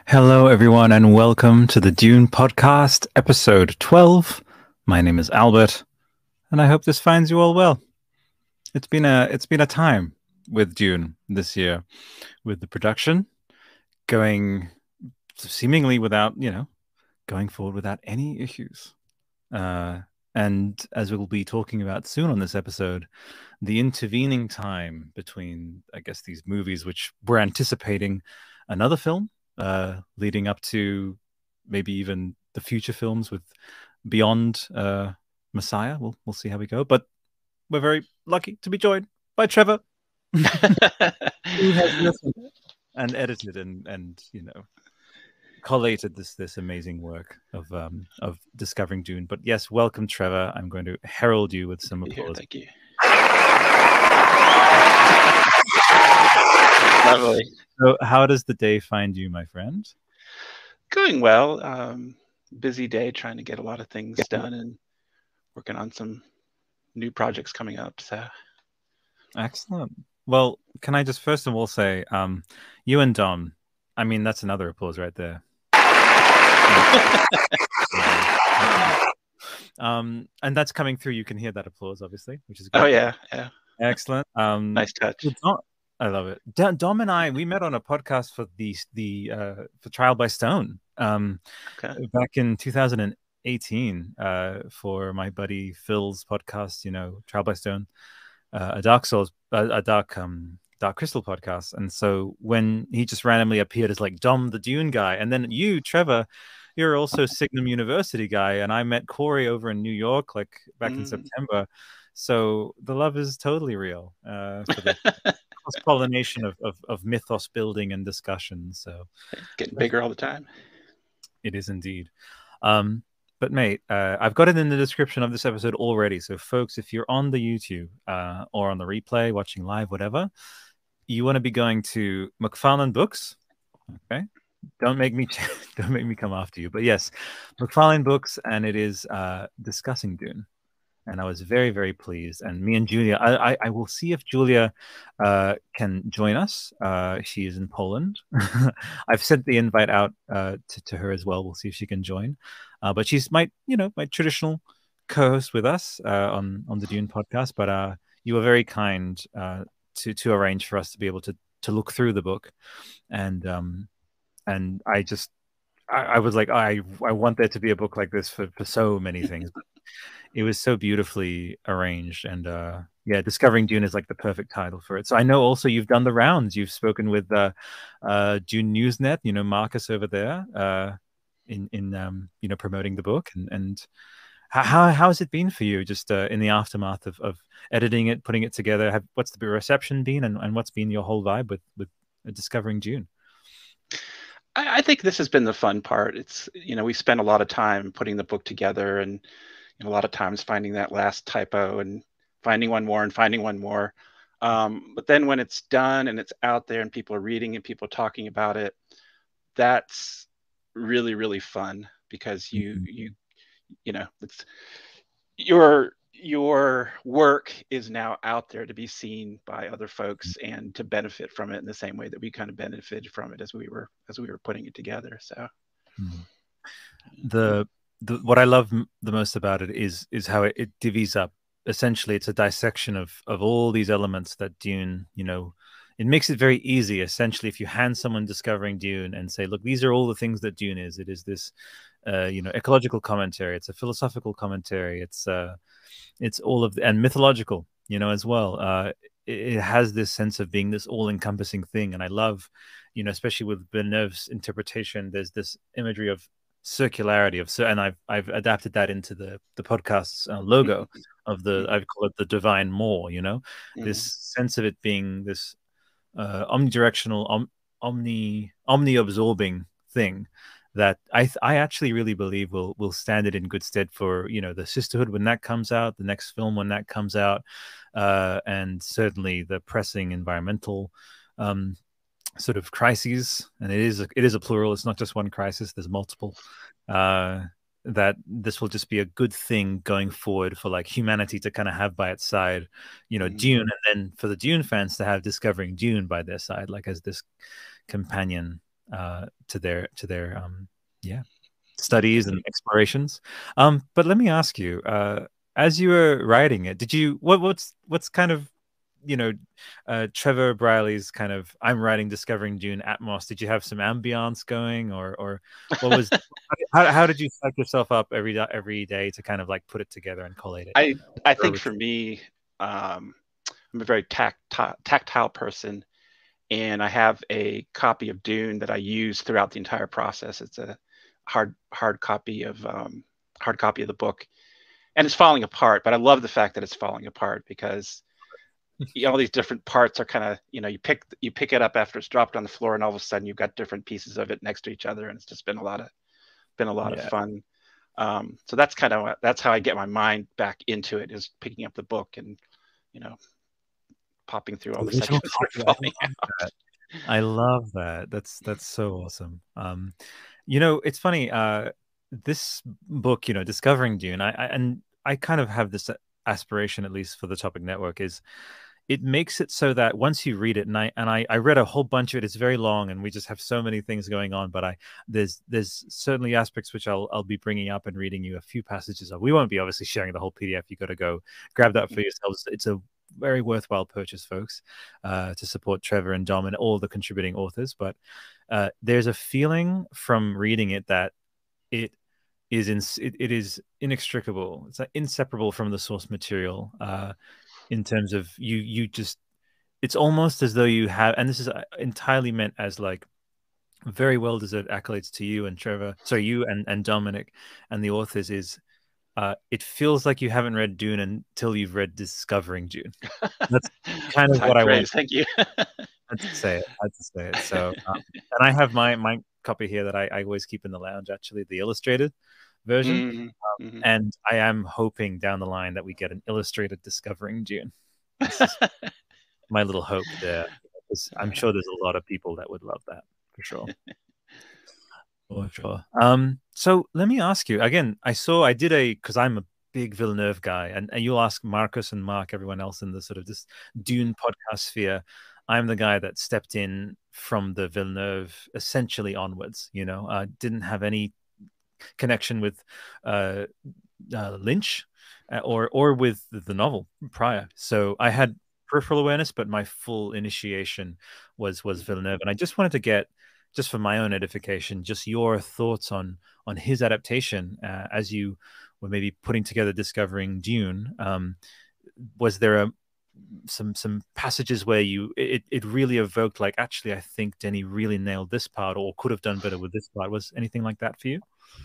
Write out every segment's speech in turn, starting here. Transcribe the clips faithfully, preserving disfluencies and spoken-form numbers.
Hello, everyone, and welcome to the Dune Podcast, episode twelve. My name is Albert, and I hope this finds you all well. It's been a it's been a time with Dune this year, with the production going seemingly without, you know, going forward without any issues. Uh, and as we'll be talking about soon on this episode, the intervening time between, I guess, these movies, which we're anticipating another film uh, leading up to maybe even the future films with beyond uh, Messiah. We'll we'll see how we go, but we're very lucky to be joined by Trevor, who has listened and edited and and you know collated this this amazing work of um of discovering Dune. But yes, welcome, Trevor. I'm going to herald you with some Here, applause. thank you. Lovely. So, how does the day find you, my friend? Going well. Um, busy day trying to get a lot of things done and working on some new projects coming up. So Excellent. Well, can I just first of all say, um, you and Dom, I mean, that's another applause right there. um, and that's coming through. You can hear that applause, obviously, which is good. Oh yeah, yeah. Excellent. Um, nice touch. Dom, I love it. Dom and I, we met on a podcast for the the uh, for Trial by Stone um, okay. back in two thousand eighteen uh, for my buddy Phil's podcast. You know, Trial by Stone, uh, a Dark Souls, uh, a Dark um, Dark Crystal podcast. And so when he just randomly appeared as like Dom the Dune guy, and then you, Trevor, you're also Signum University guy, and I met Corey over in New York, like back mm. in September. So the love is totally real uh, for the cross-pollination of, of, of mythos building and discussion. So getting bigger all the time. It is indeed. Um, but mate, uh, I've got it in the description of this episode already. So folks, if you're on the YouTube uh, or on the replay, watching live, whatever, you want to be going to McFarlane Books. Okay. Don't make me don't make me come after you. But yes, McFarlane Books, and it is uh, discussing Dune. And I was very, very pleased. And me and Julia, I, I, I will see if Julia uh, can join us. Uh, she is in Poland. I've sent the invite out uh, to, to her as well. We'll see if she can join. Uh, but she's my, you know, my traditional co-host with us uh, on on the Dune podcast. But uh, you were very kind uh, to to arrange for us to be able to to look through the book, and um, and I just I, I was like, I I want there to be a book like this for for so many things. It was so beautifully arranged, and uh, yeah, Discovering Dune is like the perfect title for it. So I know also you've done the rounds. You've spoken with uh, uh, Dune Newsnet, you know, Marcus over there, uh, in in um, you know, promoting the book. And and how how has it been for you, just uh, in the aftermath of, of editing it, putting it together? Have, what's the reception been, and, and what's been your whole vibe with with Discovering Dune? I, I think this has been the fun part. It's, you know, we spent a lot of time putting the book together, and a lot of times finding that last typo and finding one more and finding one more. Um, but then when it's done and it's out there and people are reading and people are talking about it, that's really, really fun, because you, mm-hmm. you, you know, it's your, your work is now out there to be seen by other folks and to benefit from it in the same way that we kind of benefited from it as we were, as we were putting it together. So mm-hmm. the, The, what I love the most about it is is how it, it divvies up. Essentially, it's a dissection of of all these elements that Dune, you know, it makes it very easy. Essentially, if you hand someone Discovering Dune and say, look, these are all the things that Dune is. It is this, uh, you know, ecological commentary. It's a philosophical commentary. It's uh, it's all of the, and mythological, you know, as well. Uh, it, it has this sense of being this all-encompassing thing, and I love, you know, especially with Villeneuve's interpretation. There's this imagery of circularity of so, and I've I've adapted that into the the podcast's uh, logo of the I call it the divine more. You know, mm-hmm. this sense of it being this uh, omnidirectional, om, omni omni absorbing thing that I I actually really believe will will stand it in good stead for, you know, the Sisterhood when that comes out, the next film when that comes out, uh, and certainly the pressing environmental Um, sort of crises, and it is a, it is a plural. It's not just one crisis. There's multiple. Uh, that this will just be a good thing going forward for like humanity to kind of have by its side, you know, mm-hmm. Dune, and then for the Dune fans to have Discovering Dune by their side, like as this companion uh, to their to their um, yeah studies and explorations. Um, but let me ask you, uh, as you were writing it, did you what what's what's kind of you know uh, Trevor Briley's kind of I'm writing Discovering Dune Atmos? Did you have some ambience going, or or what was how how did you psych yourself up every day every day to kind of like put it together and collate it? I I think for me, um, I'm a very tactile tactile person, and I have a copy of Dune that I use throughout the entire process. It's a hard hard copy of um, hard copy of the book, and it's falling apart. But I love the fact that it's falling apart because all these different parts are kind of, you know, you pick you pick it up after it's dropped on the floor, and all of a sudden you've got different pieces of it next to each other, and it's just been a lot of been a lot Yeah. of fun. Um, so that's kind of that's how I get my mind back into it, is picking up the book and, you know, popping through all the sections that are falling out. I love that. That's that's so awesome. Um, you know, it's funny. Uh, this book, you know, Discovering Dune, I, I and I kind of have this aspiration, at least for the Topic Network, is it makes it so that once you read it, and I and I, I read a whole bunch of it. It's very long, and we just have so many things going on. But I there's there's certainly aspects which I'll I'll be bringing up and reading you a few passages of. We won't be obviously sharing the whole P D F. You got to go grab that for yourselves. It's a very worthwhile purchase, folks, uh, to support Trevor and Dom and all the contributing authors. But uh, there's a feeling from reading it that it is in it, it is inextricable. It's like inseparable from the source material. Uh, in terms of you you just it's almost as though you have, and this is entirely meant as like very well deserved accolades to you and Trevor, so you and and Dominic and the authors, is uh it feels like you haven't read Dune until you've read Discovering Dune. That's kind of what I want. Thank you. I had to say it. I had to say it. So um, and I have my my copy here that I, I always keep in the lounge, actually, the illustrated version. Mm-hmm. Um, Mm-hmm. and I am hoping down the line that we get an illustrated Discovering Dune. My little hope there. I'm sure there's a lot of people that would love that, for sure. For sure. Um, so let me ask you again. I saw I did a because I'm a big Villeneuve guy, and, and you'll ask Marcus and Mark, everyone else in the sort of this Dune podcast sphere. I'm the guy that stepped in from the Villeneuve essentially onwards. You know, uh, didn't have any connection with uh, uh, Lynch uh, or or with the novel prior. So I had peripheral awareness, but my full initiation was was Villeneuve. And I just wanted to get, just for my own edification, just your thoughts on on his adaptation uh, as you were maybe putting together Discovering Dune. Um, was there a some some passages where you it, it really evoked like, actually, I think Denis really nailed this part or could have done better with this part? Was anything like that for you?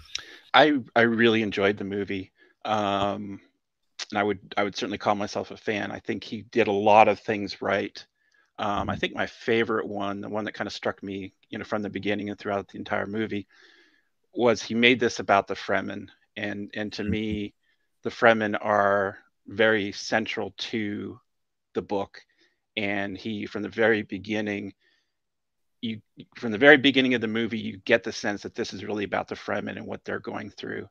I I really enjoyed the movie. Um, and I would I would certainly call myself a fan. I think he did a lot of things right. Um, I think my favorite one, the one that kind of struck me, you know, from the beginning and throughout the entire movie, was he made this about the Fremen, and and to me, the Fremen are very central to the book, and he from the very beginning, you from the very beginning of the movie, you get the sense that this is really about the Fremen and what they're going through.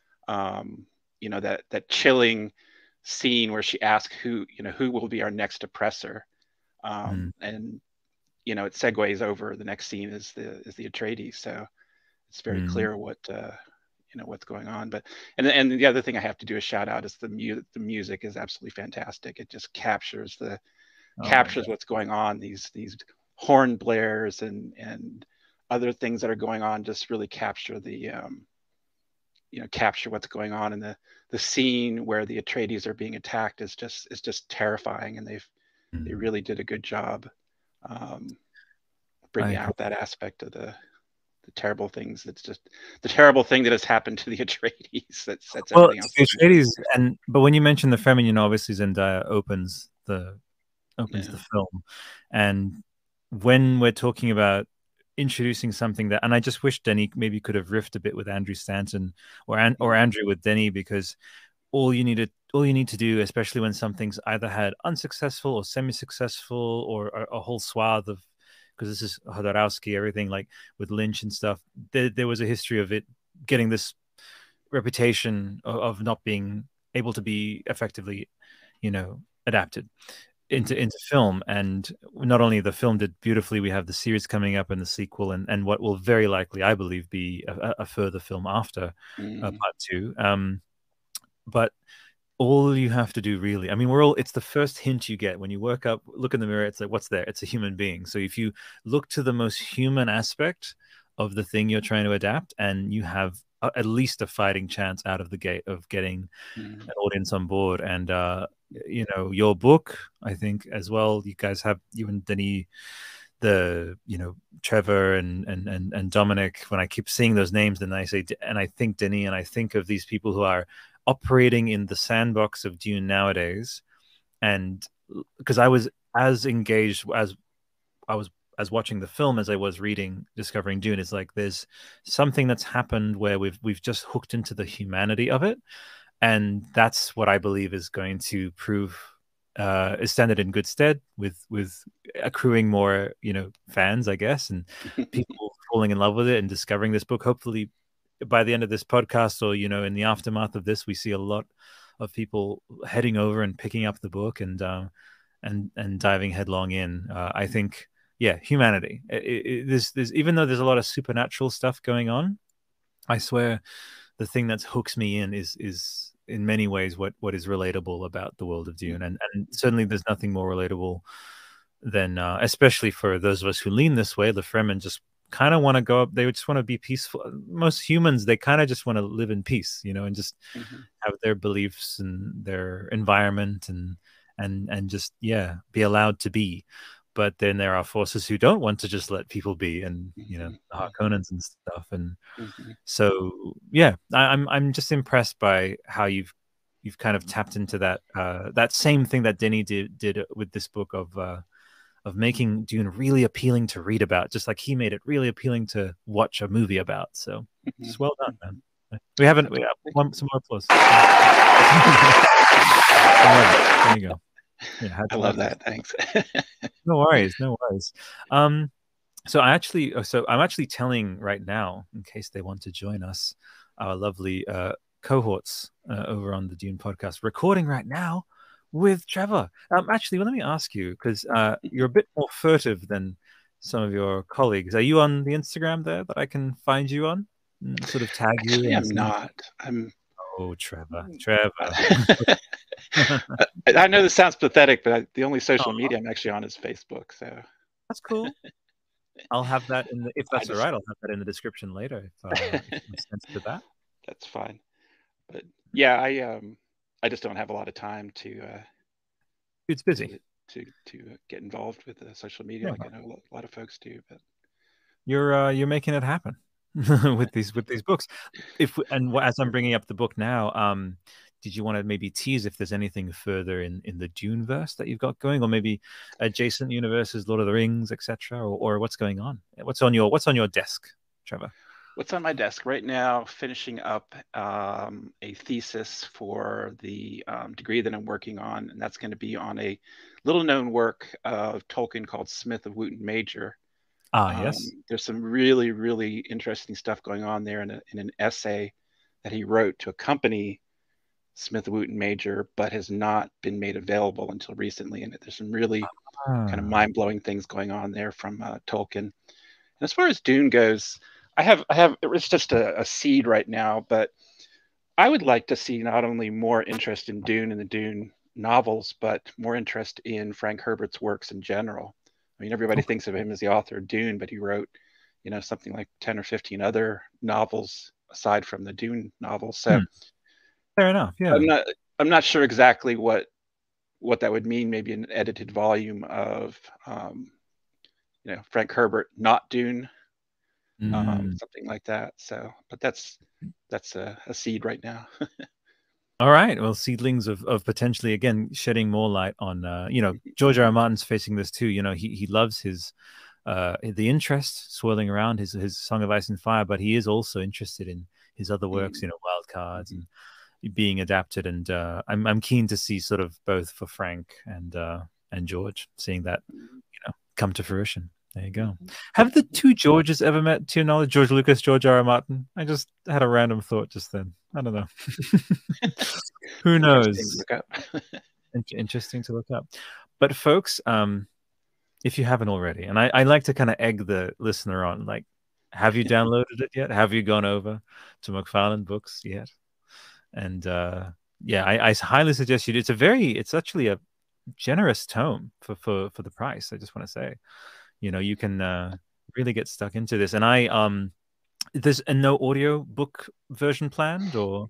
Um, you know, that that chilling scene where she asks who, you know, who will be our next oppressor, um, mm. and you know, it segues over. The next scene is the is the Atreides, so it's very mm. clear what uh, you know what's going on. But and and the other thing I have to do a shout out is the mu- the music is absolutely fantastic. It just captures the oh captures what's going on. These these horn blares and and other things that are going on just really capture the um, you know capture what's going on. And the the scene where the Atreides are being attacked is just is just terrifying, and they've mm. they really did a good job um, bringing out that aspect of the the terrible things. That's just the terrible thing that has happened to the Atreides that sets well, everything else. The Atreides, and but when you mention the Fremen, you know, obviously Zendaya opens the opens yeah. the film, and when we're talking about introducing something that, and I just wish Denis maybe could have riffed a bit with Andrew Stanton or An- or Andrew with Denis, because all you needed, all you need to do, especially when something's either had unsuccessful or semi-successful or a, a whole swath of, because this is Jodorowsky, everything like with Lynch and stuff, there, there was a history of it getting this reputation of, of not being able to be effectively, you know, adapted. into into film. And not only the film did beautifully, we have the series coming up and the sequel, and and what will very likely, I believe, be a, a further film after Mm. uh, part two. Um, but all you have to do, really, I mean, we're all, it's the first hint you get when you work up, look in the mirror, it's like, what's there? It's a human being. So if you look to the most human aspect of the thing you're trying to adapt, and you have a, at least a fighting chance out of the gate of getting Mm. an audience on board. And uh you know, your book, I think, as well, you guys have, you and Denis, the, you know, Trevor and and and, and Dominic, when I keep seeing those names, and I say, and I think Denis, and I think of these people who are operating in the sandbox of Dune nowadays. And because I was as engaged as I was as watching the film as I was reading Discovering Dune, it's like there's something that's happened where we've we've just hooked into the humanity of it. And that's what I believe is going to prove uh is stand it in good stead with with accruing more, you know, fans, I guess, and people falling in love with it and discovering this book. Hopefully by the end of this podcast, or, you know, in the aftermath of this, we see a lot of people heading over and picking up the book and uh, and and diving headlong in. uh, I think, yeah, humanity, it, it, there's, there's even though there's a lot of supernatural stuff going on, I swear the thing that hooks me in is is in many ways what what is relatable about the world of Dune. And and certainly there's nothing more relatable than uh, especially for those of us who lean this way, the Fremen just kind of want to go up, they just want to be peaceful. Most humans, they kind of just want to live in peace, you know, and just mm-hmm. have their beliefs and their environment, and and and just, yeah, be allowed to be. But then there are forces who don't want to just let people be, and, you know, the Harkonnens and stuff. And mm-hmm. so, yeah, I, I'm I'm just impressed by how you've you've kind of tapped into that uh, that same thing that Denis did did with this book of uh, of making Dune really appealing to read about, just like he made it really appealing to watch a movie about. So, mm-hmm. just well done, man. We haven't. We have one, some more applause. There you go. Yeah, I love that. Thanks. No worries, no worries. Um, so I actually, so I'm actually telling right now, in case they want to join us, our lovely uh, cohorts uh, over on the Dune podcast, recording right now with Trevor. Um, actually, well, let me ask you, because uh, you're a bit more furtive than some of your colleagues. Are you on the Instagram there that I can find you on? And sort of tag you? Actually, I'm not. I'm. Oh, Trevor, Trevor. I know this sounds pathetic, but I, the only social oh. media I'm actually on is Facebook. So that's cool. I'll have that in the, if that's just, all right, I'll have that in the description later. If, uh, if makes sense to that. That's fine. But yeah, I um, I just don't have a lot of time to. Uh, it's busy to to, to get involved with uh, social media, yeah. like I know a lot of folks do. But you're uh, you're making it happen with these with these books. If and as I'm bringing up the book now, um. did you want to maybe tease if there's anything further in, in the Duneverse that you've got going, or maybe adjacent universes, Lord of the Rings, et cetera, or, or what's going on? What's on your What's on your desk, Trevor? What's on my desk right now? Finishing up um, a thesis for the um, degree that I'm working on, and that's going to be on a little-known work of Tolkien called Smith of Wootton Major. Ah, um, yes. There's some really, really interesting stuff going on there in, a, in an essay that he wrote to accompany Smith of Wootton Major, but has not been made available until recently. And there's some really ah. kind of mind-blowing things going on there from uh, Tolkien. And as far as Dune goes, I have, I have, it's just a, a seed right now, but I would like to see not only more interest in Dune and the Dune novels, but more interest in Frank Herbert's works in general. I mean, everybody okay. thinks of him as the author of Dune, but he wrote, you know, something like ten or fifteen other novels aside from the Dune novels. So. Hmm. Fair enough. Yeah, I'm not. I'm not sure exactly what what that would mean. Maybe an edited volume of, um, you know, Frank Herbert, not Dune, mm. um, something like that. So, but that's that's a, a seed right now. All right. Well, seedlings of of potentially again shedding more light on. Uh, you know, George R. R. Martin's facing this too. You know, he he loves his. Uh, the interest swirling around his his Song of Ice and Fire, but he is also interested in his other works. Mm. You know, Wild Cards mm. and. Being adapted, and uh, I'm I'm keen to see sort of both for Frank and uh, and George, seeing that, you know, come to fruition. There you go. Have the two Georges ever met, to your knowledge? George Lucas, George R. R. Martin? I just had a random thought just then. I don't know. Who knows? Interesting to look up. Interesting to look up. but folks, um, if you haven't already, and I, I like to kind of egg the listener on, like, have you downloaded it yet? Have you gone over to Macfarlane Books yet? And uh, yeah, I, I highly suggest you do. It's a very, it's actually a generous tome for for for the price. I just want to say, you know, you can uh, really get stuck into this. And I um, there's a no audio book version planned, or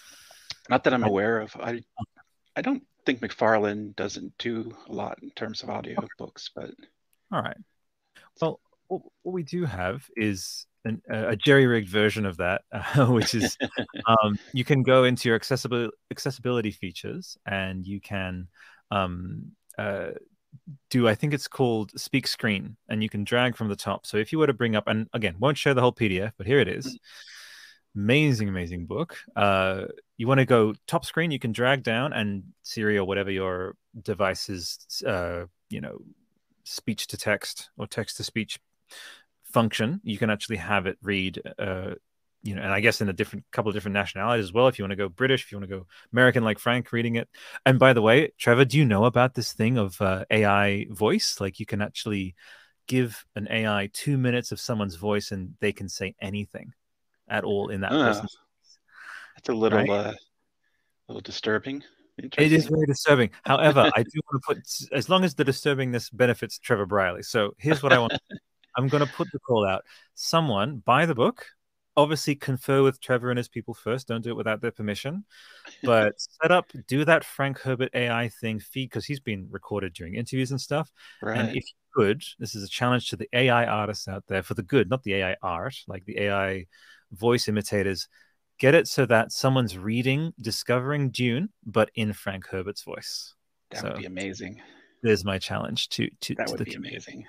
not that I'm I, aware of. I I don't think Macfarlane doesn't do a lot in terms of audio books, but all right. Well, what, what we do have is an, a jerry-rigged version of that, uh, which is um, you can go into your accessibility accessibility features and you can um, uh, do, I think it's called Speak Screen, and you can drag from the top. So if you were to bring up, and again, won't show the whole P D F, but here it is. Amazing, amazing book. Uh, you want to go top screen, you can drag down, and Siri or whatever your device's, uh, you know, speech to text or text to speech function, you can actually have it read, uh, you know, and I guess in a different couple of different nationalities as well. If you want to go British, if you want to go American, like Frank reading it. And by the way, Trevor, do you know about this thing of uh, A I voice? Like you can actually give an A I two minutes of someone's voice and they can say anything at all in that uh, person's. That's a little, right? uh, little disturbing. It is very disturbing. However, I do want to put, as long as the disturbingness benefits Trevor Briley. So here's what I want. I'm going to put the call out. Someone buy the book. Obviously, confer with Trevor and his people first. Don't do it without their permission. But set up, do that Frank Herbert A I thing feed, because he's been recorded during interviews and stuff. Right. And if you could, this is a challenge to the A I artists out there for the good, not the A I art, like the A I voice imitators. Get it so that someone's reading, discovering Dune, but in Frank Herbert's voice. That so would be amazing. There's my challenge to to that to would the be amazing.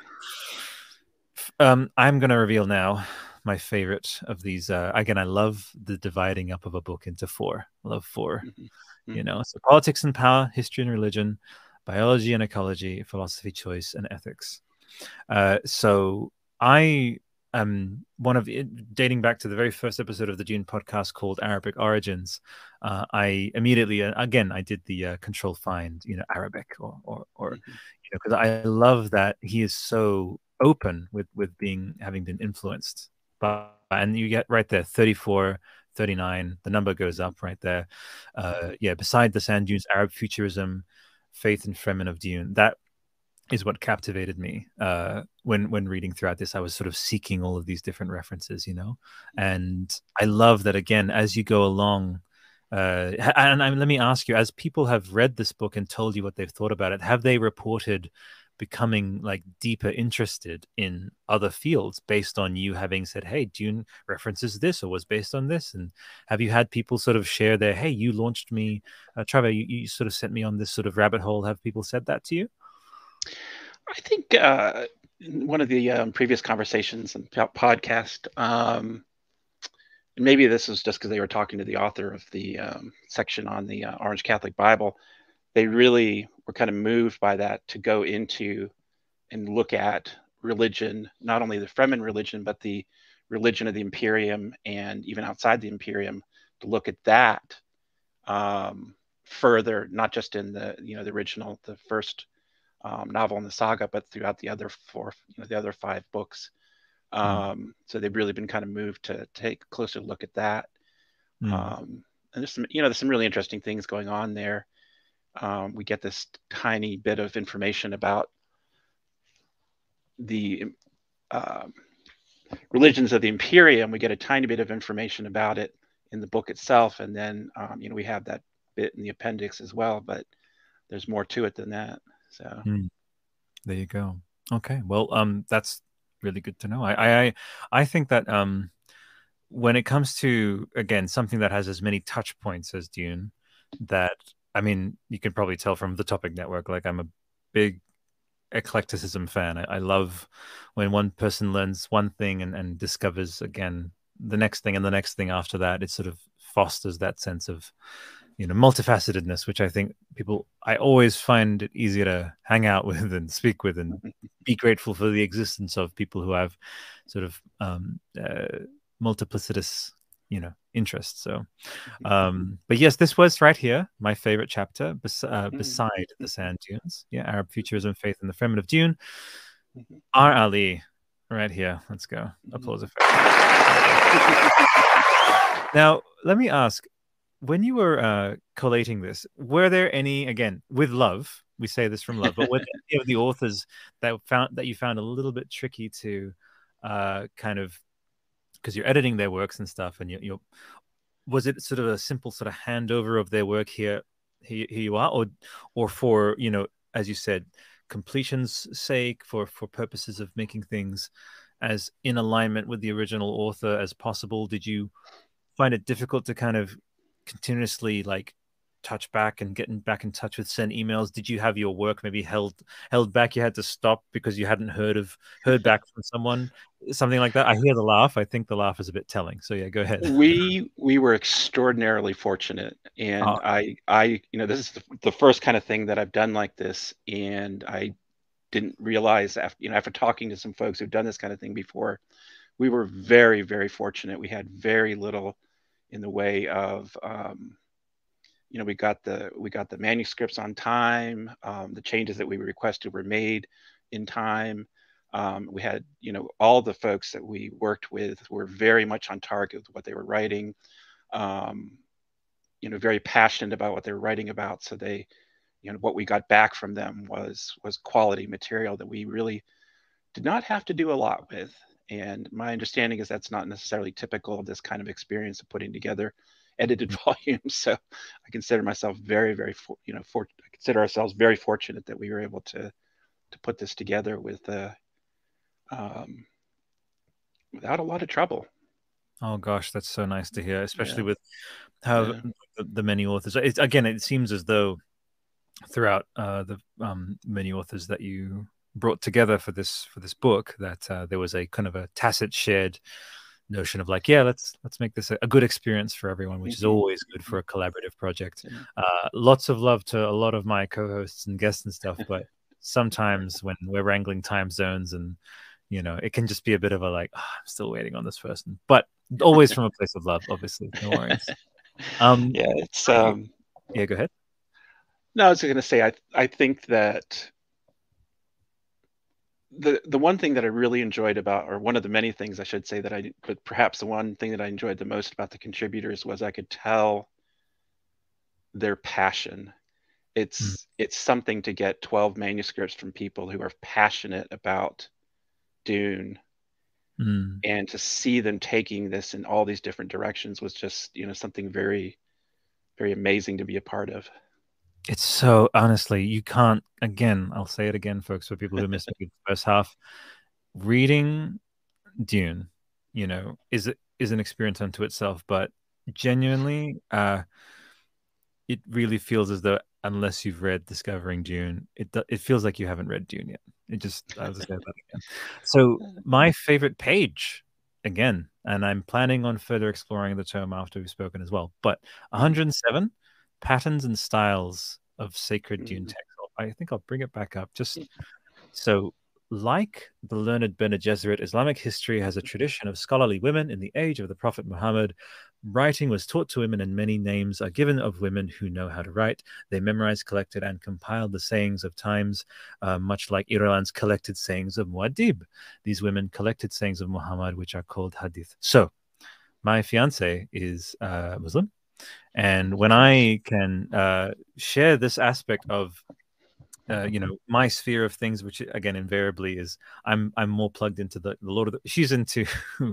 Um, I'm going to reveal now my favorite of these. Uh, again, I love the dividing up of a book into four. I love four. Mm-hmm. Mm-hmm. You know, so politics and power, history and religion, biology and ecology, philosophy, choice, and ethics. Uh, so I am one of dating back to the very first episode of the Dune podcast called Arabic Origins. Uh, I immediately, uh, again, I did the uh, control find, you know, Arabic or, or, or mm-hmm. you know, because I love that he is so open with, with being, having been influenced by, and you get right there, thirty-four, thirty-nine, the number goes up right there. Uh, yeah, beside the sand dunes, Arab futurism, faith and Fremen of Dune, that is what captivated me uh, when when reading throughout this. I was sort of seeking all of these different references, you know, and I love that again as you go along. Uh, and I, let me ask you, as people have read this book and told you what they've thought about it, have they reported becoming like deeper interested in other fields based on you having said, "Hey, Dune references this," or was based on this? And have you had people sort of share their, "Hey, you launched me, uh, Trevor, you, you sort of sent me on this sort of rabbit hole"? Have people said that to you? I think uh, in one of the um, previous conversations and podcast, um, and maybe this is just because they were talking to the author of the um, section on the uh, Orange Catholic Bible, they really were kind of moved by that to go into and look at religion, not only the Fremen religion, but the religion of the Imperium and even outside the Imperium, to look at that um, further, not just in the, you know, the original, the first Um, novel in the saga, but throughout the other four, you know, the other five books. Um, mm. So they've really been kind of moved to take a closer look at that. Mm. Um, and there's some, you know, there's some really interesting things going on there. Um, we get this tiny bit of information about the uh, religions of the Imperium. We get a tiny bit of information about it in the book itself, and then um, you know, we have that bit in the appendix as well. But there's more to it than that. So mm. There you go. Okay, well, um, that's really good to know. I, I, I think that um, when it comes to, again, something that has as many touch points as Dune, that I mean, you can probably tell from the Topic Network, like I'm a big eclecticism fan. I, I love when one person learns one thing and, and discovers again the next thing and the next thing after that. It sort of fosters that sense of, you know, multifacetedness, which I think people, I always find it easier to hang out with and speak with and be grateful for the existence of people who have sort of um, uh, multiplicitous you know, interest. So, um, but yes, this was right here my favorite chapter, bes uh, beside the sand dunes. Yeah, Arab futurism, faith in the feminine dune. R. Ali, right here. Let's go. Applause effect. Now, let me ask, when you were uh, collating this, were there any, again, with love, we say this from love, but were there any of the authors that found that you found a little bit tricky to uh, kind of, because you're editing their works and stuff, and you, you're, was it sort of a simple sort of handover of their work here, here, here you are, or, or for, you know, as you said, completion's sake, for for purposes of making things as in alignment with the original author as possible? Did you find it difficult to kind of continuously like touch back and getting back in touch with send emails? Did you have your work maybe held held back? You had to stop because you hadn't heard of heard back from someone, something like that? I hear the laugh. I think the laugh is a bit telling. So yeah, go ahead. We we were extraordinarily fortunate, and Oh. I I you know this is the, the first kind of thing that I've done like this, and I didn't realize after you know after talking to some folks who've done this kind of thing before, we were very very fortunate. We had very little in the way of um, you know we got the we got the manuscripts on time. Um, the changes that we requested were made in time. Um, we had, you know, all the folks that we worked with were very much on target with what they were writing, um, you know, very passionate about what they were writing about. So they, you know, what we got back from them was was quality material that we really did not have to do a lot with. And my understanding is that's not necessarily typical of this kind of experience of putting together edited volumes. So I consider myself very, very, you know, for, I consider ourselves very fortunate that we were able to to put this together with uh, um, without a lot of trouble. Oh gosh, that's so nice to hear, especially Yeah. with how Yeah. the, the many authors. It's, again, it seems as though throughout uh, the um, many authors that you brought together for this for this book, that uh, there was a kind of a tacit shared notion of like, yeah, let's let's make this a, a good experience for everyone, which is Mm-hmm. always good for a collaborative project. Yeah. Uh, lots of love to a lot of my co-hosts and guests and stuff, but sometimes when we're wrangling time zones and you know, it can just be a bit of a like, oh, I'm still waiting on this person, but always from a place of love, obviously. No worries. Um, yeah, it's um. Yeah, go ahead. No, I was going to say I I think that the the one thing that I really enjoyed about, or one of the many things I should say that I, but perhaps the one thing that I enjoyed the most about the contributors was I could tell their passion. It's Mm. it's something to get twelve manuscripts from people who are passionate about Dune, Mm. and to see them taking this in all these different directions was just, you know, something very, very amazing to be a part of. It's so honestly, you can't. Again, I'll say it again, folks, for people who missed the first half. Reading Dune, you know, is is an experience unto itself, but genuinely, uh, it really feels as though unless you've read Discovering Dune, it it feels like you haven't read Dune yet. It just I'll just say that again. So my favorite page, again, and I'm planning on further exploring the term after we've spoken as well. But one hundred seven patterns and styles of sacred Dune text. I think I'll bring it back up just so. Like the learned Bene Gesserit, Islamic history has a tradition of scholarly women in the age of the Prophet Muhammad. Writing was taught to women, and many names are given of women who know how to write. They memorized, collected, and compiled the sayings of times, uh, much like Iran's collected sayings of Muad'Dib. These women collected sayings of Muhammad, which are called hadith. So, my fiance is uh, Muslim, and when I can uh, share this aspect of uh, you know, my sphere of things, which again invariably is I'm I'm more plugged into the, the Lord of the, she's into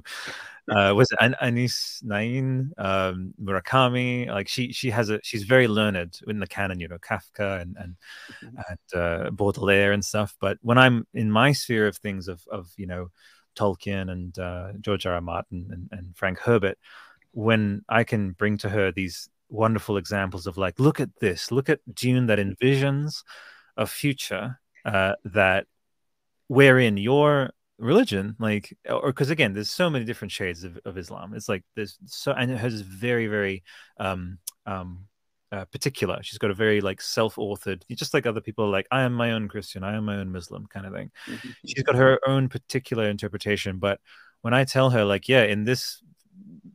uh was it An Anis Nain, um Murakami, like she she has a she's very learned in the canon, you know, Kafka and and and uh, Baudelaire and stuff. But when I'm in my sphere of things of of you know Tolkien and uh, George R. R. Martin and, and Frank Herbert, when I can bring to her these wonderful examples of like, look at this, look at Dune that envisions a future uh, that wherein your religion, like, or because again, there's so many different shades of, of Islam. It's like there's so, and it has very, very um, um, uh, particular. She's got a very like self-authored, just like other people, are like I am my own Christian, I am my own Muslim kind of thing. She's got her own particular interpretation. But when I tell her, like, yeah, in this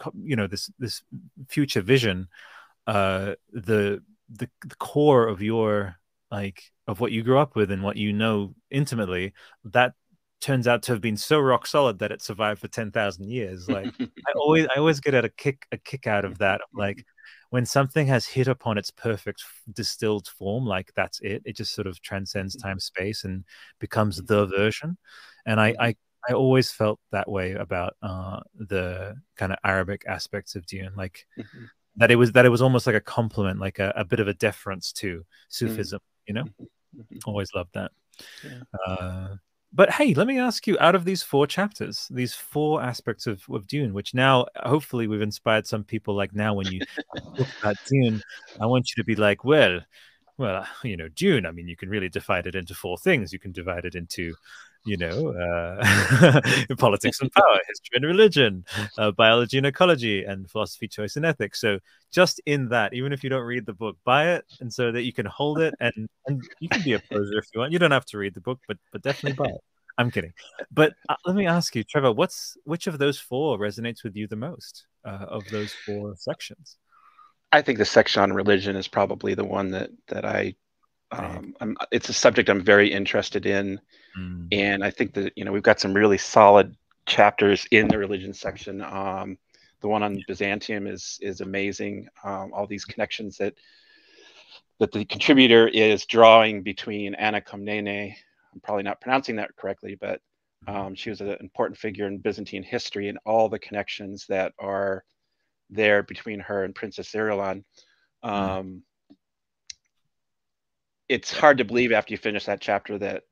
you know, this this future vision, uh, the the the core of your like of what you grew up with and what you know intimately, that turns out to have been so rock solid that it survived for ten thousand years. Like I always I always get at a kick a kick out of that. Like when something has hit upon its perfect distilled form, like that's it. It just sort of transcends time, space, and becomes the version. And I, I, I always felt that way about uh, the kind of Arabic aspects of Dune, like mm-hmm. that it was that it was almost like a compliment, like a, a bit of a deference to Sufism. Mm-hmm. You know, mm-hmm. always loved that. Yeah. Uh, But hey, let me ask you, out of these four chapters, these four aspects of, of Dune, which now hopefully we've inspired some people, like now when you talk about Dune, I want you to be like, well, well, you know, Dune, I mean, you can really divide it into four things. You can divide it into, you know, uh, politics and power, history and religion, uh, biology and ecology, and philosophy, choice and ethics. So just in that, even if you don't read the book, buy it, and so that you can hold it, and and you can be a poser if you want. You don't have to read the book, but but definitely buy it. I'm kidding. But uh, let me ask you, Trevor, what's which of those four resonates with you the most uh, of those four sections? I think the section on religion is probably the one that that I um, I'm, it's a subject I'm very interested in. Mm. And I think that, you know, we've got some really solid chapters in the religion section. Um, the one on Byzantium is is amazing. Um, all these connections that that the contributor is drawing between Anna Komnene. I'm probably not pronouncing that correctly, but um, she was an important figure in Byzantine history, and all the connections that are there between her and Princess Irulan. Um, mm. It's hard to believe after you finish that chapter that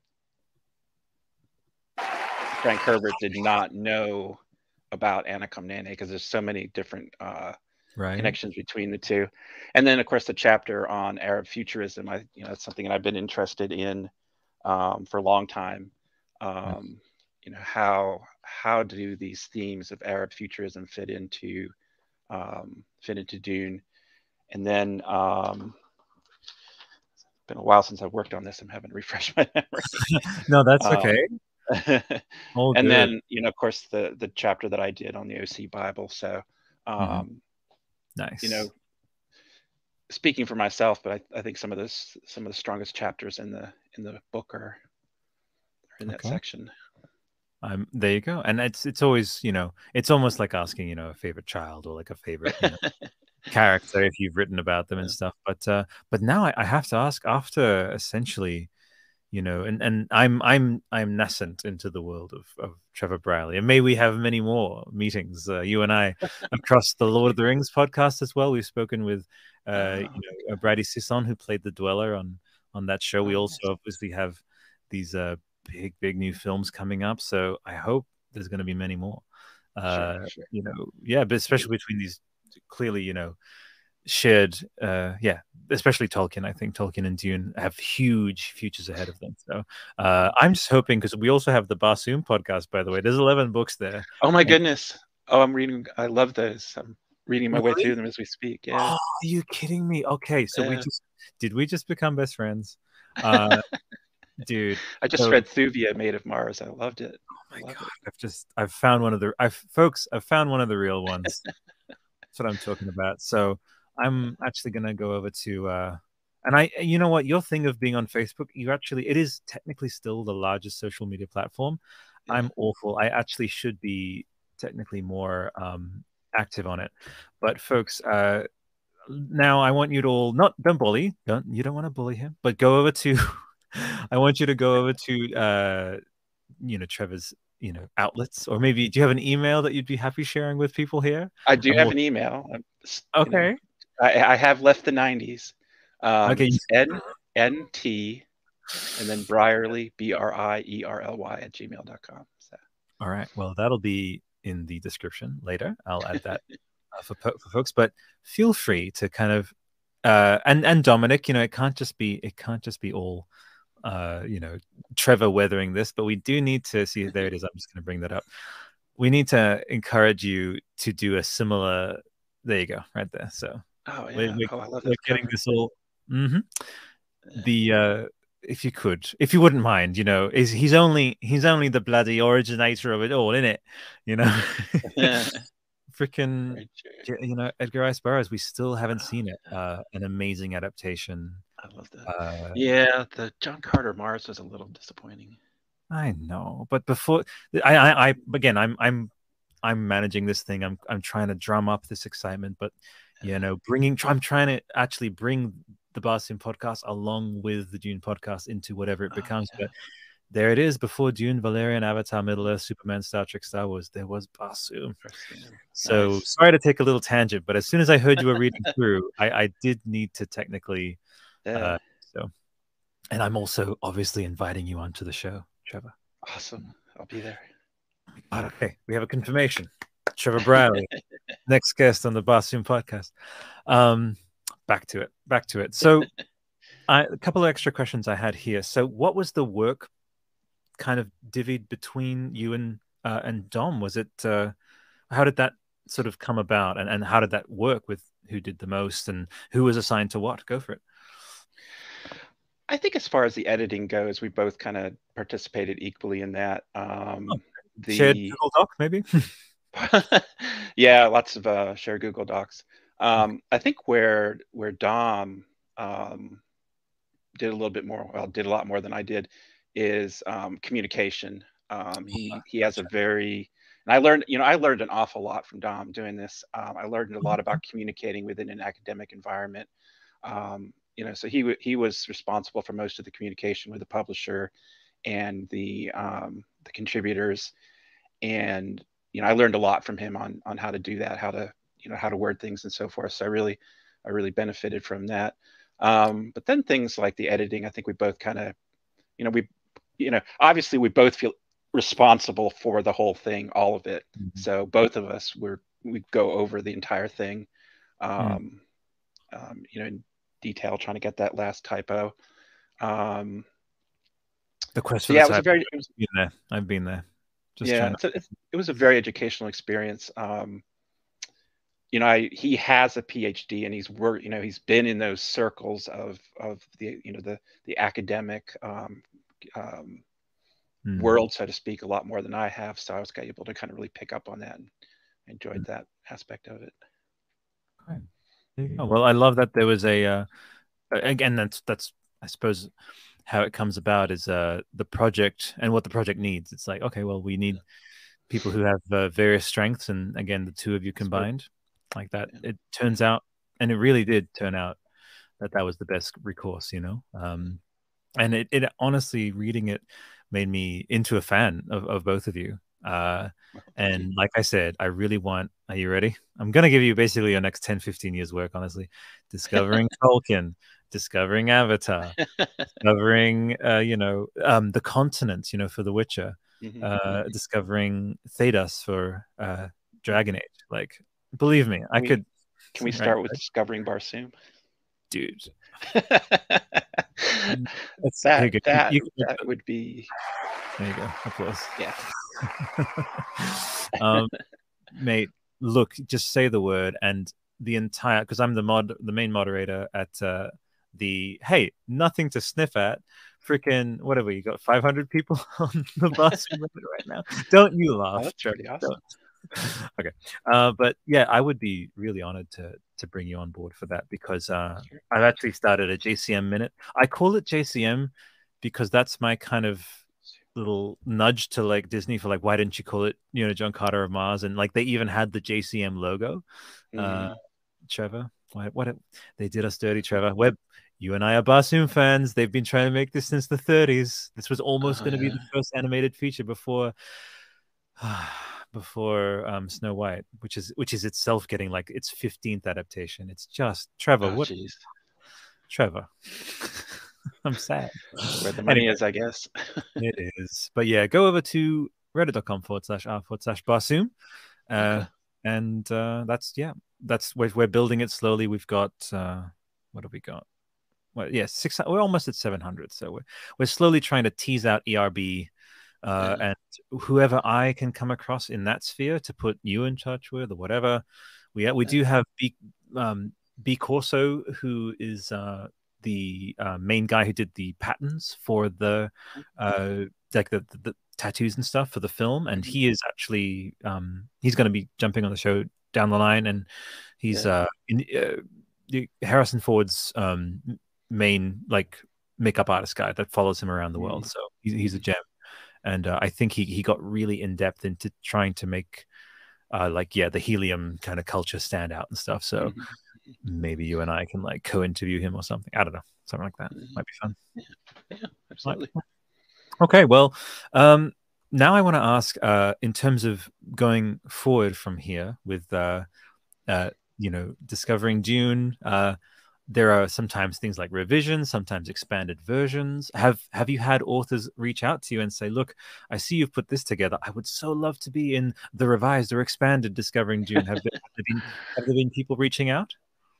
Frank Herbert did not know about Anna Komnene, because there's so many different uh, right. connections between the two. And then, of course, the chapter on Arab futurism, I, you know, that's something that I've been interested in um, for a long time. Um, you know, how how do these themes of Arab futurism fit into um, fit into Dune? And then um, it's been a while since I've worked on this. I'm having to refresh my memory. No, that's okay. Um, and good. Then, you know, of course, the the chapter that I did on the O C Bible. So, um, mm-hmm. Nice. You know, speaking for myself, but I, I think some of this, some of the strongest chapters in the in the book are, are in that okay. section. Um, there you go. And it's it's always, you know, it's almost like asking, you know, a favorite child or like a favorite you know, character if you've written about them yeah. and stuff. But uh, but now I, I have to ask, after essentially, you know, and, and I'm I'm I'm nascent into the world of, of Trevor Brierley, and may we have many more meetings. Uh, you and I across the Lord of the Rings podcast as well. We've spoken with uh, oh, you know, Brady Sisson, who played the Dweller on on that show. Oh, we also nice. obviously have these uh, big big new films coming up, so I hope there's going to be many more. Uh, sure, sure. You know, yeah, but especially between these clearly, you know, shared uh yeah especially Tolkien. I think Tolkien and Dune have huge futures ahead of them, so uh I'm just hoping, because we also have the Barsoom podcast, by the way. There's eleven books there. Oh my and, goodness. Oh, I'm reading, I love those. I'm reading my really? way through them as we speak. Yeah. Oh, are you kidding me? Okay, so yeah. we just did we just become best friends? uh dude, I just so, read Thuvia, Maid of Mars. I loved it. Oh my god, it. I've just I've found one of the I've folks I've found one of the real ones. That's what I'm talking about. So I'm actually going to go over to, uh, and I, you know what, your thing of being on Facebook, you actually, it is technically still the largest social media platform. Yeah. I'm awful. I actually should be technically more um, active on it. But folks, uh, now I want you to all, not, don't bully, don't, you don't want to bully him, but go over to, I want you to go over to, uh, you know, Trevor's, you know, outlets, or maybe do you have an email that you'd be happy sharing with people here? I do and have we'll... an email. Okay. You know, I, I have left the nineties. Um, okay. N N T and then Brierly, B R I E R L Y at gmail dot com. So. All right. Well, that'll be in the description later. I'll add that uh, for, for folks, but feel free to kind of, uh, and, and Dominic, you know, it can't just be, it can't just be all, uh, you know, Trevor weathering this, but we do need to see, there it is. I'm just going to bring that up. We need to encourage you to do a similar, there you go, right there. So, oh, yeah. we're, we're, oh, I love we're getting this all, mm-hmm. the, uh, if you could, if you wouldn't mind, you know, is he's only, he's only the bloody originator of it all, isn't it? You know, freaking, you know, Edgar Rice Burroughs. We still haven't oh, seen it. Yeah. Uh, an amazing adaptation. I love that. Uh, yeah, the John Carter Mars was a little disappointing. I know, but before I, I, I again, I'm, I'm, I'm managing this thing. I'm, I'm trying to drum up this excitement, but you know, bringing, I'm trying to actually bring the Barsoom podcast along with the Dune podcast into whatever it becomes. Oh, yeah. But there it is. Before Dune, Valerian, Avatar, Middle Earth, Superman, Star Trek, Star Wars, there was Barsoom. So nice. Sorry to take a little tangent, but as soon as I heard you were reading through, I, I did need to technically. Yeah. Uh, so, and I'm also obviously inviting you onto the show, Trevor. Awesome. I'll be there. Okay, we have a confirmation. Trevor Bradley, next guest on the Barsoom podcast. Um, back to it. Back to it. So, I, a couple of extra questions I had here. So, what was the work kind of divvied between you and uh, and Dom? Was it uh, how did that sort of come about, and and how did that work with who did the most and who was assigned to what? Go for it. I think as far as the editing goes, we both kind of participated equally in that. Um, oh, the shared Google Doc, maybe. Yeah, lots of uh, shared Google Docs. Um, I think where where Dom um, did a little bit more, well, did a lot more than I did, is um, communication. Um, he he has a very, and I learned, you know, I learned an awful lot from Dom doing this. Um, I learned a lot about communicating within an academic environment. Um, you know, so he he was responsible for most of the communication with the publisher and the um, the contributors, and you know, I learned a lot from him on on how to do that, how to you know how to word things and so forth. So I really I really benefited from that. Um, but then things like the editing, I think we both kind of, you know, we, you know, obviously we both feel responsible for the whole thing, all of it. Mm-hmm. So both of us were we go over the entire thing, um, mm-hmm. um, you know, in detail, trying to get that last typo. Um, the quest for so the yeah, typo. It was a very. It was, I've been there. I've been there. Just yeah, to... it's a, it was a very educational experience. Um, you know, I, he has a PhD and he's worked, you know, he's been in those circles of, of the, you know, the, the academic um, um, mm. world, so to speak, a lot more than I have. So I was able to kind of really pick up on that and enjoyed mm. that aspect of it. Right. There you go. Well, I love that there was a, uh, again, that's, that's, I suppose how it comes about is uh, the project and what the project needs. It's like, okay, well, we need people who have uh, various strengths. And again, the two of you combined. Like that, it turns out, and it really did turn out that that was the best recourse, you know. Um, and it, it honestly, reading it made me into a fan of, of both of you. Uh, and like I said, I really want. Are you ready? I'm gonna give you basically your next ten, fifteen years work. Honestly, discovering Tolkien, discovering Avatar, discovering, uh, you know, um, the continents, you know, for The Witcher, mm-hmm. uh, discovering Thedas for uh, Dragon Age, like. Believe me, I can could. We, can we start right, with right? discovering Barsoom? Dude. that that, you, you, that would be... There you go. Applause. Yeah. um, mate, look, just say the word and the entire... Because I'm the mod, the main moderator at uh, the... Hey, nothing to sniff at. Freaking, whatever, you got five hundred people on the bus right now. Don't you laugh. Oh, that's pretty awesome. Don't. Okay, uh, but yeah, I would be really honored to to bring you on board for that because uh, sure. I've actually started a J C M minute. I call it J C M because that's my kind of little nudge to like Disney for like, why didn't you call it, you know, John Carter of Mars? And like they even had the J C M logo. Mm-hmm. Uh, Trevor, what, what they did us dirty, Trevor. We're, you and I are Barsoom fans. They've been trying to make this since the thirties. This was almost oh, going to yeah. be the first animated feature before. before um, Snow White, which is which is itself getting like its fifteenth adaptation. It's just Trevor. Oh, what? Geez. Trevor. I'm sad. Where the money anyway, is, I guess. It is. But yeah, go over to reddit.com forward slash r forward slash Barsoom. Uh, okay. And uh, that's, yeah, that's we're, we're building it slowly. We've got, uh, what have we got? Well, yeah, six, we're almost at seven hundred. So we're, we're slowly trying to tease out E R B. Uh, yeah. And whoever I can come across in that sphere to put you in touch with or whatever. We we do have B, um, B Corso, who is uh, the uh, main guy who did the patterns for the uh, like the, the tattoos and stuff for the film, and Mhm. he is actually um, he's going to be jumping on the show down the line, and he's Yeah. uh, in, uh the Harrison Ford's um, main like makeup artist guy that follows him around the world. Mhm. So he's, he's a Mhm. gem, and uh, I think he he got really in depth into trying to make uh, like yeah the helium kind of culture stand out and stuff. So Mhm. maybe you and I can like co-interview him or something. I don't know, something like that Mhm. might be fun. Yeah. Yeah. Right. Absolutely. Okay, well, um, now I want to ask, uh, in terms of going forward from here with, uh, uh, you know, discovering Dune. Uh, there are sometimes things like revisions, sometimes expanded versions. Have Have you had authors reach out to you and say, "Look, I see you've put this together. I would so love to be in the revised or expanded Discovering Dune." Have there, have there been have there been people reaching out?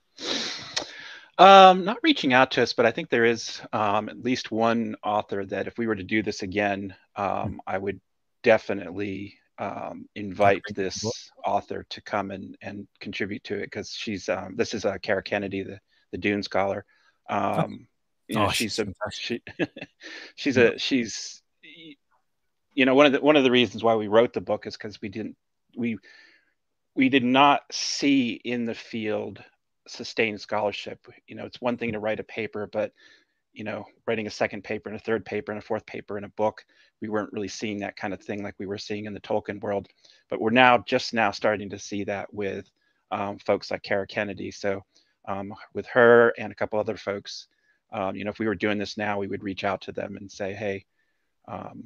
Um, not reaching out to us, but I think there is um, at least one author that if we were to do this again, Hmm. um, I would definitely um, invite Agree. this author to come and, and contribute to it because she's um, this is uh, Kara Kennedy, the the Dune scholar. Okay. Um, you know, Oh, she's she's a fantastic. she she's Yeah. a she's you know one of the one of the reasons why we wrote the book is because we didn't we we did not see in the field sustained scholarship. You know, it's one thing to write a paper, but you know, writing a second paper and a third paper and a fourth paper in a book, we weren't really seeing that kind of thing like we were seeing in the Tolkien world. But we're now just now starting to see that with um, folks like Kara Kennedy. So um, with her and a couple other folks, um, you know, if we were doing this now, we would reach out to them and say, hey, um,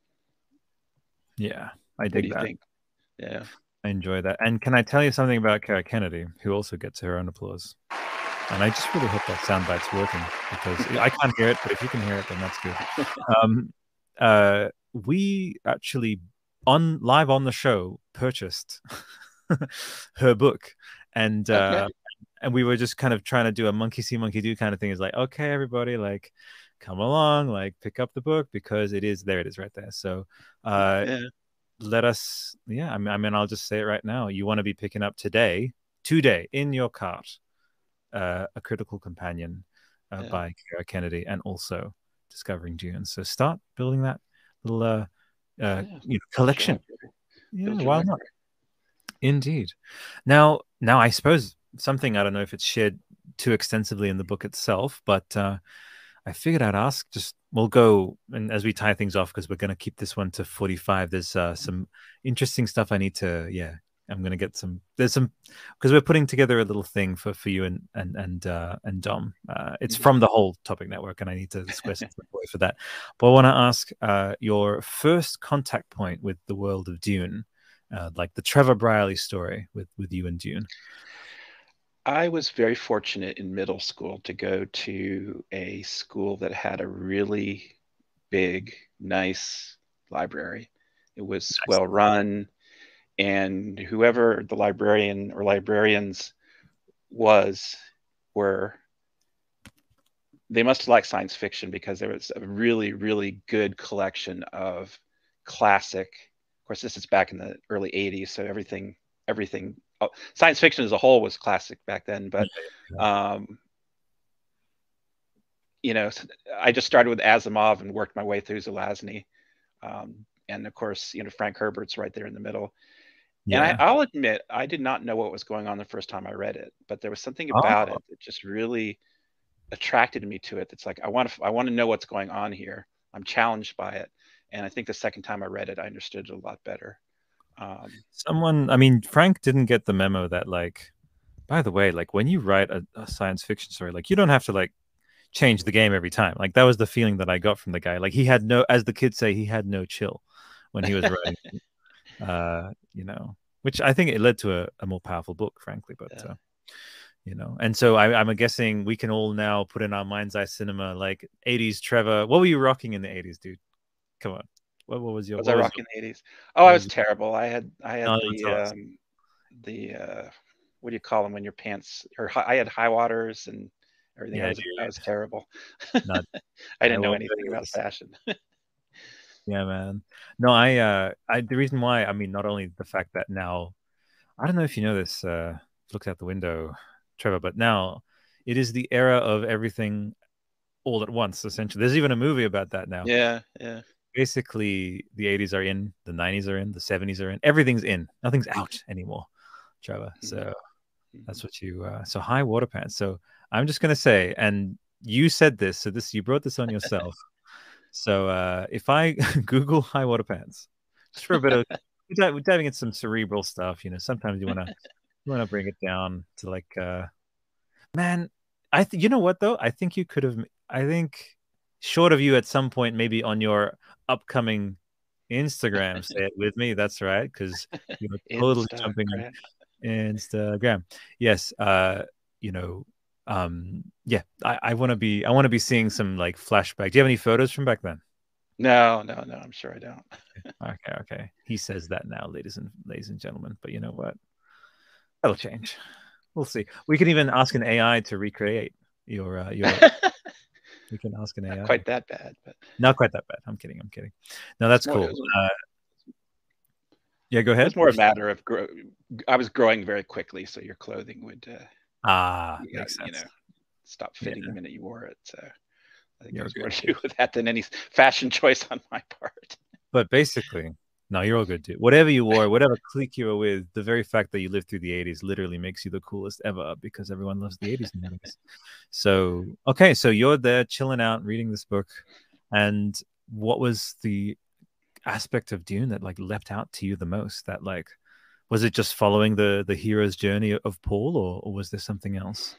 Yeah, I what do dig you that. think? Yeah. I enjoy that. And can I tell you something about Kara Kennedy, who also gets her own applause? And I just really hope that soundbite's working because I can't hear it, but if you can hear it, then that's good. Um, uh, we actually on live on the show purchased her book, and Okay. uh, and we were just kind of trying to do a monkey see, monkey do kind of thing. Is like, okay, everybody, like, come along, like, pick up the book because it is there. It is right there. So, uh, Yeah. let us, yeah. I mean, I mean, I'll just say it right now. You want to be picking up today, today in your cart, uh, A Critical Companion uh, Yeah. by Kara Kennedy, and also Discovering Dune. So start building that little uh, uh, Yeah. you know, Build your collection. library. Yeah, Build your why not? library. Indeed. Now, now I suppose something I don't know if it's shared too extensively in the book itself, but uh, I figured I'd ask. Just we'll go and as we tie things off because we're going to keep this one to forty-five. There's uh, some interesting stuff I need to. Yeah, I'm going to get some. There's some because we're putting together a little thing for for you and and and uh, and Dom. Uh, it's Mhm. from the whole topic network, and I need to square some away for that. But I want to ask uh, your first contact point with the world of Dune. Uh, like the Trevor Brierley story with with you and Dune. I was very fortunate in middle school to go to a school that had a really big, nice library. It was Nice. well run, and whoever the librarian or librarians was were they must like science fiction because there was a really, really good collection of classic. Of course, this is back in the early eighties, so everything, everything, oh, science fiction as a whole was classic back then. Yeah, But yeah. um, you know, I just started with Asimov and worked my way through Zelazny, um, and of course, you know, Frank Herbert's right there in the middle. And I, Yeah. I'll admit, I did not know what was going on the first time I read it, but there was something about Oh, it that just really attracted me to it. That's like I want to I want to know what's going on here. I'm challenged by it, and I think the second time I read it, I understood it a lot better. Um, someone. I mean, Frank didn't get the memo that like. By the way, like when you write a, a science fiction story, like you don't have to like change the game every time. Like that was the feeling that I got from the guy. Like he had no, as the kids say, he had no chill when he was writing. Uh, you know, which I think it led to a, a more powerful book, frankly. But yeah. uh, you know, and so I, I'm guessing we can all now put in our mind's eye cinema like eighties Trevor. What were you rocking in the eighties, dude? Come on. What, what was your Was what I was your rocking the eighties? Oh, I what was was your, terrible. I had I no, had don't the tell us. um, the uh, what do you call them when your pants or I had high waters and everything. I Yeah, was I dude. was terrible. No, I I didn't know won't anything about lose. fashion. Yeah, man. No, I uh I the reason why, I mean, not only the fact that now I don't know if you know this, uh looked out the window, Trevor, but now it is the era of everything all at once, essentially. There's even a movie about that now. Yeah, yeah. basically the eighties are in, the nineties are in, the seventies are in, everything's in, nothing's out anymore, Trevor. So mm-hmm. that's what you. Uh, so high water pants. So I'm just gonna say, and you said this, so this you brought this on yourself. So uh, if I Google high water pants, just for a bit of we're diving into some cerebral stuff, you know, sometimes you wanna you wanna bring it down to like, uh, man, I th- you know what though, I think you could have. I think short of you at some point, maybe on your upcoming Instagram, say it with me. That's right, because you were totally Instagram. jumping on Instagram. Yes, uh, you know. Um yeah, I, I want to be I want to be seeing some like flashback. Do you have any photos from back then? No, no, no, I'm sure I don't. okay, okay. He says that now, ladies and ladies and gentlemen, but you know what? That'll change. We'll see. We can even ask an A I to recreate your uh, your we can ask an A I. Not quite that bad, but not quite that bad. I'm kidding, I'm kidding. No, that's more, cool. was, uh, yeah, go ahead. It was more a matter of grow I was growing very quickly, so your clothing would uh Ah, you makes got, sense. You know, stop fitting yeah. the minute you wore it. So I think you're there's more to do with that than any fashion choice on my part. But basically, no, you're all good, dude. Whatever you wore, whatever clique you were with, the very fact that you lived through the eighties literally makes you the coolest ever because everyone loves the eighties nowadays. So, okay, so you're there chilling out, reading this book. And what was the aspect of Dune that like leapt out to you the most? That like, was it just following the the hero's journey of Paul, or, or was there something else?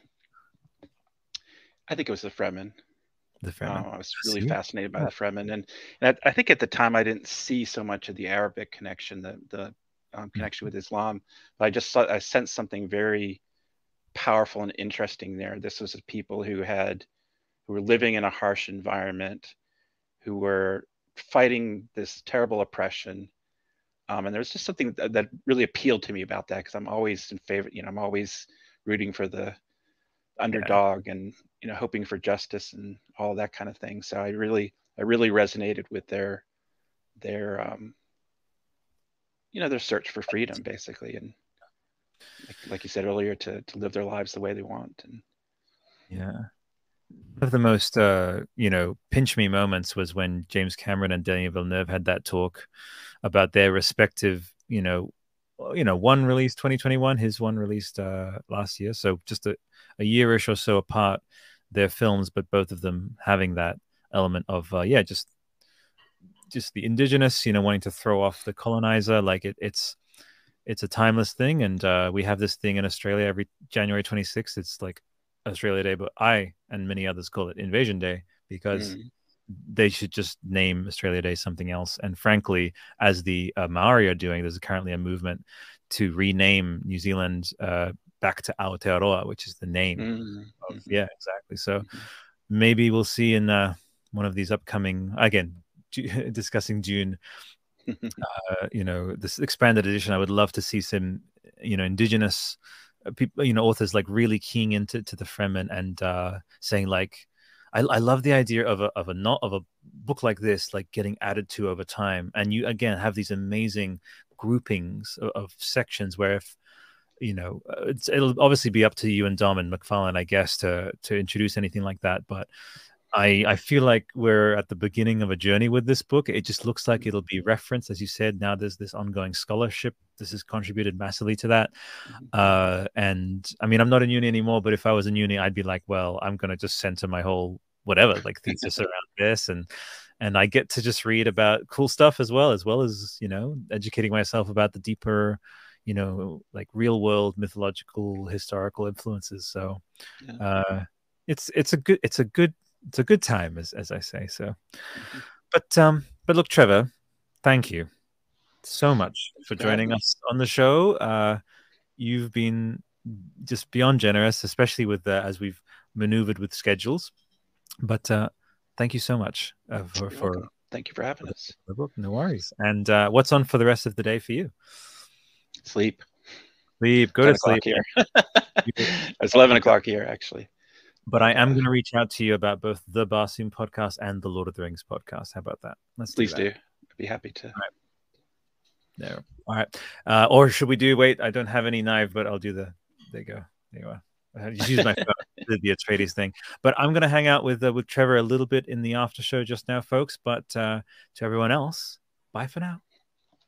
I think it was the Fremen. The Fremen. Uh, I was really see? fascinated by yeah. the Fremen, and, and I, I think at the time I didn't see so much of the Arabic connection, the the um, connection mm-hmm. with Islam, but I just saw, I sensed something very powerful and interesting there. This was people who had who were living in a harsh environment, who were fighting this terrible oppression. Um, and there was just something that, that really appealed to me about that, because I'm always in favor, you know, I'm always rooting for the underdog yeah. and, you know, hoping for justice and all that kind of thing. So I really, I really resonated with their, their, um, you know, their search for freedom, basically. And like, like you said earlier, to, to live their lives the way they want. And yeah. One of the most, uh, you know, pinch me moments was when James Cameron and Denis Villeneuve had that talk about their respective, you know, you know, one released twenty twenty-one, his one released uh, last year. So just a, a year-ish or so apart, their films, but both of them having that element of, uh, yeah, just just the indigenous, you know, wanting to throw off the colonizer. Like it, it's it's a timeless thing. And uh, we have this thing in Australia every January twenty-sixth. It's like Australia Day, but I and many others call it Invasion Day, because mm. they should just name Australia Day something else. And frankly, as the uh, Maori are doing, there's currently a movement to rename New Zealand uh, back to Aotearoa, which is the name. Mm. Of, yeah, exactly. So mm-hmm. maybe we'll see in uh, one of these upcoming, again, discussing Dune, uh, you know, this expanded edition. I would love to see some, you know, indigenous people, you know, authors like really keying into to the Fremen and uh, saying like, I, I love the idea of a of a not of a book like this, like getting added to over time, and you again have these amazing groupings of, of sections where if you know, it's, it'll obviously be up to you and Dom and McFarlane, I guess, to to introduce anything like that, but. I, I feel like we're at the beginning of a journey with this book. It just looks like it'll be referenced, as you said. Now there's this ongoing scholarship. This has contributed massively to that. Uh, and I mean, I'm not in uni anymore, but if I was in uni, I'd be like, well, I'm going to just center my whole whatever, like thesis around this. And and I get to just read about cool stuff as well, as well as, you know, educating myself about the deeper, you know, like real world mythological, historical influences. So uh, it's it's a good it's a good It's a good time, as as I say. So, mm-hmm. but um, but look, Trevor, thank you so much for joining us on the show. Uh, you've been just beyond generous, especially with uh, as we've maneuvered with schedules. But uh, thank you so much uh, for You're for. welcome. Thank you for having us. The book, no worries. And uh, what's on for the rest of the day for you? Sleep. Sleep. Go to sleep. Here. It's eleven o'clock here, actually. But I am going to reach out to you about both the Barsoom podcast and the Lord of the Rings podcast. How about that? Let's Please do, that. do. I'd be happy to. All right. There. All right. Uh, or should we do, wait, I don't have any knife, but I'll do the, there you go. There you are. I just use my phone to the Atreides thing. But I'm going to hang out with uh, with Trevor a little bit in the after show just now, folks. But uh, to everyone else, bye for now.